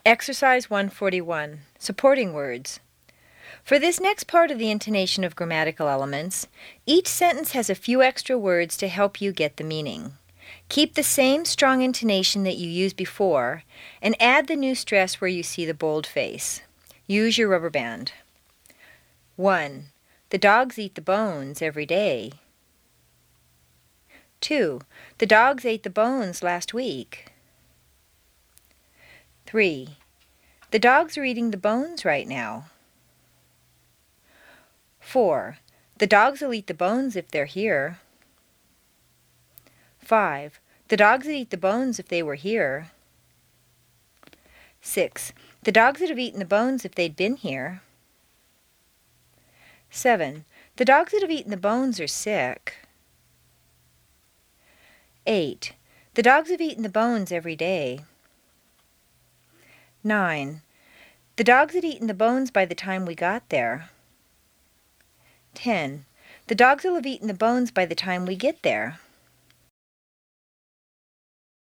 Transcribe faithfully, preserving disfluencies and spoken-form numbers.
Exercise one forty-one, Supporting Words. For this next part of the intonation of grammatical elements, each sentence has a few extra words to help you get the meaning. Keep the same strong intonation that you used before, and add the new stress where you see the bold face. Use your rubber band. one. The dogs eat the bones every day. two. The dogs ate the bones last week. three. The dogs are eating the bones right now. four. The dogs will eat the bones if they're here. five. The dogs would eat the bones if they were here. six. The dogs would have eaten the bones if they'd been here. seven. The dogs that have eaten the bones are sick. eight. The dogs have eaten the bones every day. nine. The dogs had eaten the bones by the time we got there. ten. The dogs will have eaten the bones by the time we get there.